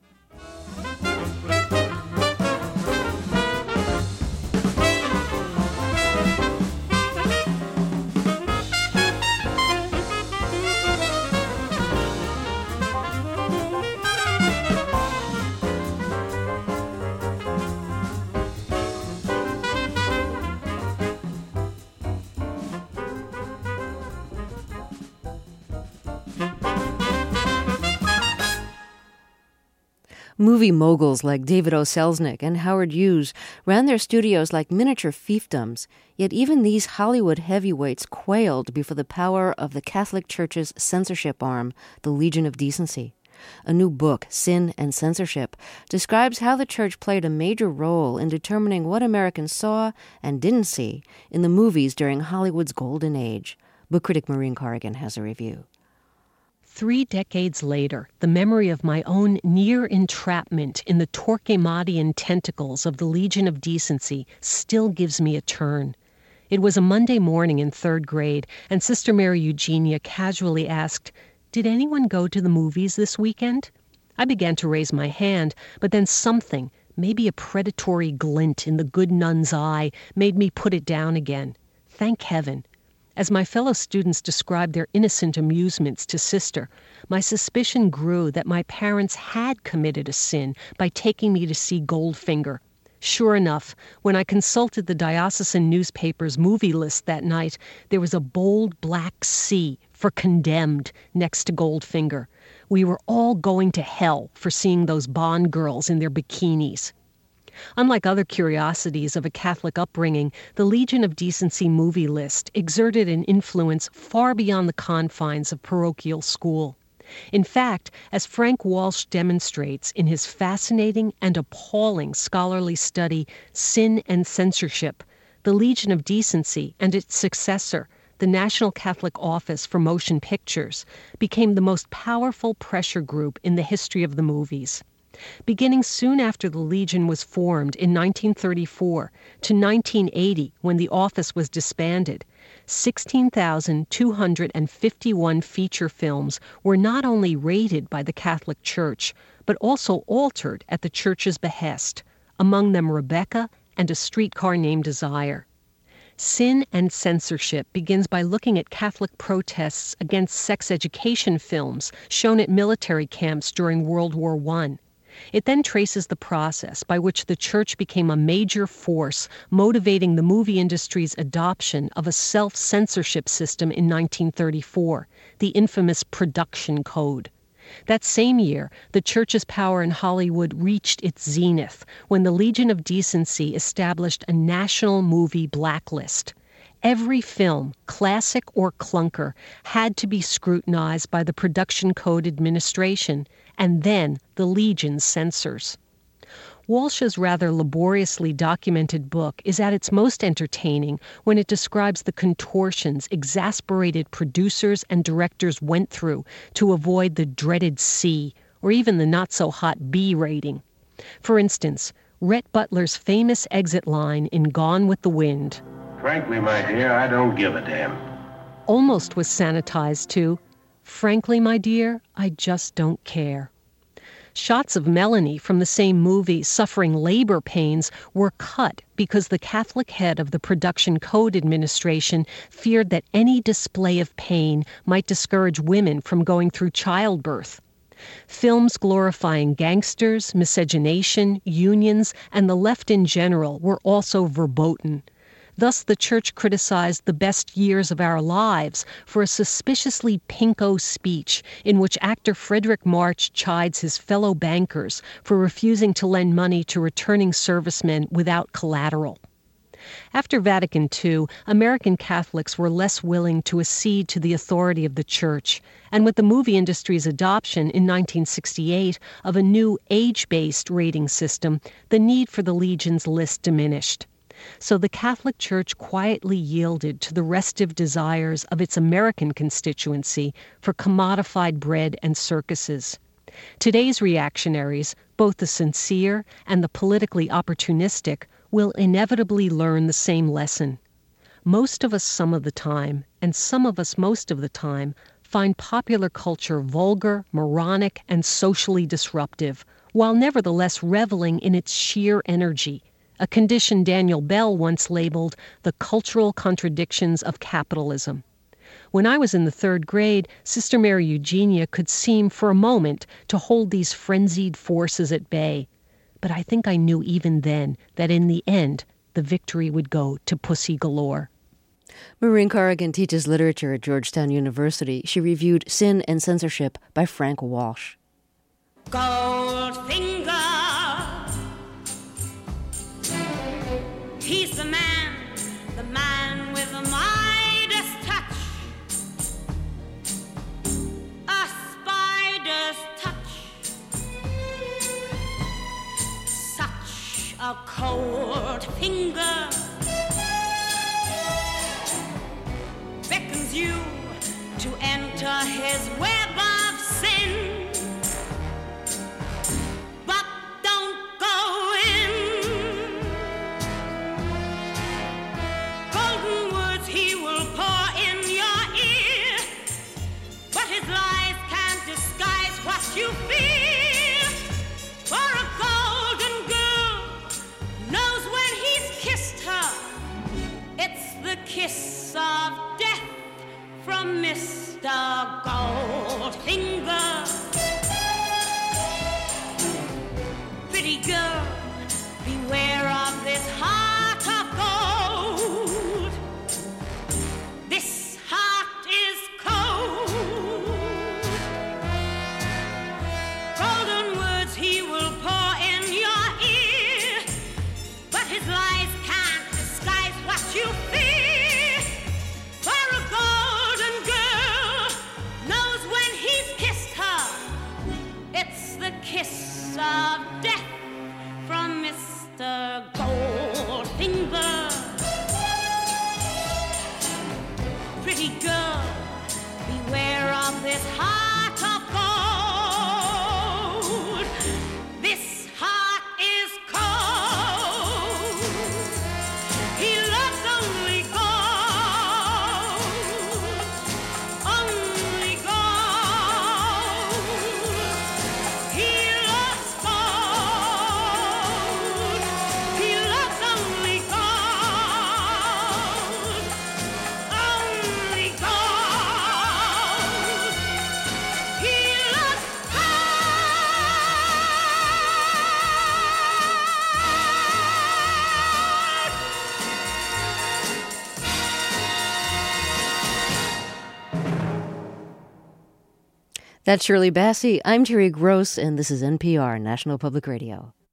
Movie moguls like David O. Selznick and Howard Hughes ran their studios like miniature fiefdoms, yet even these Hollywood heavyweights quailed before the power of the Catholic Church's censorship arm, the Legion of Decency. A new book, Sin and Censorship, describes how the church played a major role in determining what Americans saw and didn't see in the movies during Hollywood's golden age. Book critic Maureen Corrigan has a review. Three decades later, the memory of my own near entrapment in the Torquemadian tentacles of the Legion of Decency still gives me a turn. It was a Monday morning in third grade, and Sister Mary Eugenia casually asked, "Did anyone go to the movies this weekend?" I began to raise my hand, but then something, maybe a predatory glint in the good nun's eye, made me put it down again. Thank heaven. As my fellow students described their innocent amusements to Sister, my suspicion grew that my parents had committed a sin by taking me to see Goldfinger. Sure enough, when I consulted the diocesan newspaper's movie list that night, there was a bold black C for Condemned next to Goldfinger. We were all going to hell for seeing those Bond girls in their bikinis. Unlike other curiosities of a Catholic upbringing, the Legion of Decency movie list exerted an influence far beyond the confines of parochial school. In fact, as Frank Walsh demonstrates in his fascinating and appalling scholarly study, Sin and Censorship, the Legion of Decency and its successor, the National Catholic Office for Motion Pictures, became the most powerful pressure group in the history of the movies. Beginning soon after the Legion was formed in nineteen thirty-four to nineteen eighty, when the office was disbanded, sixteen thousand two hundred fifty-one feature films were not only rated by the Catholic Church, but also altered at the Church's behest, among them Rebecca and A Streetcar Named Desire. Sin and Censorship begins by looking at Catholic protests against sex education films shown at military camps during World War One. It then traces the process by which the Church became a major force motivating the movie industry's adoption of a self-censorship system in nineteen thirty-four, the infamous Production Code. That same year, the Church's power in Hollywood reached its zenith when the Legion of Decency established a national movie blacklist. Every film, classic or clunker, had to be scrutinized by the Production Code Administration and then the Legion's censors. Walsh's rather laboriously documented book is at its most entertaining when it describes the contortions exasperated producers and directors went through to avoid the dreaded C, or even the not-so-hot B rating. For instance, Rhett Butler's famous exit line in Gone with the Wind, "Frankly, my dear, I don't give a damn," almost was sanitized to, "Frankly, my dear, I just don't care." Shots of Melanie from the same movie suffering labor pains were cut because the Catholic head of the Production Code Administration feared that any display of pain might discourage women from going through childbirth. Films glorifying gangsters, miscegenation, unions, and the left in general were also verboten. Thus, the Church criticized The Best Years of Our Lives for a suspiciously pinko speech in which actor Frederick March chides his fellow bankers for refusing to lend money to returning servicemen without collateral. After Vatican Two, American Catholics were less willing to accede to the authority of the Church, and with the movie industry's adoption in nineteen sixty-eight of a new age-based rating system, the need for the Legion's list diminished. So the Catholic Church quietly yielded to the restive desires of its American constituency for commodified bread and circuses. Today's reactionaries, both the sincere and the politically opportunistic, will inevitably learn the same lesson. Most of us some of the time, and some of us most of the time, find popular culture vulgar, moronic, and socially disruptive, while nevertheless reveling in its sheer energy, a condition Daniel Bell once labeled the cultural contradictions of capitalism. When I was in the third grade, Sister Mary Eugenia could seem for a moment to hold these frenzied forces at bay. But I think I knew even then that in the end, the victory would go to Pussy Galore. Maureen Corrigan teaches literature at Georgetown University. She reviewed Sin and Censorship by Frank Walsh. Goldfinger, he's the man, the man with the Midas touch, a spider's touch, such a cold finger beckons you to enter his web of sin. But don't go in. Golden words he will pour in your ear, but his lies can't disguise what you feel. For a golden girl knows when he's kissed her, it's the kiss of death from Mister Goldfinger. Pretty girl, beware of this heart of gold. This heart is cold. Golden words he will pour in your ear, but his lies can't disguise what you fear. For a golden girl knows when he's kissed her, it's the kiss of death from Mister Goldfinger. Pretty girl, beware of this heart of gold. This heart is cold. He loves only gold, only gold. He loves gold. He loves only gold, only gold. He loves That's Shirley Bassey. I'm Terry Gross, and this is N P R, National Public Radio.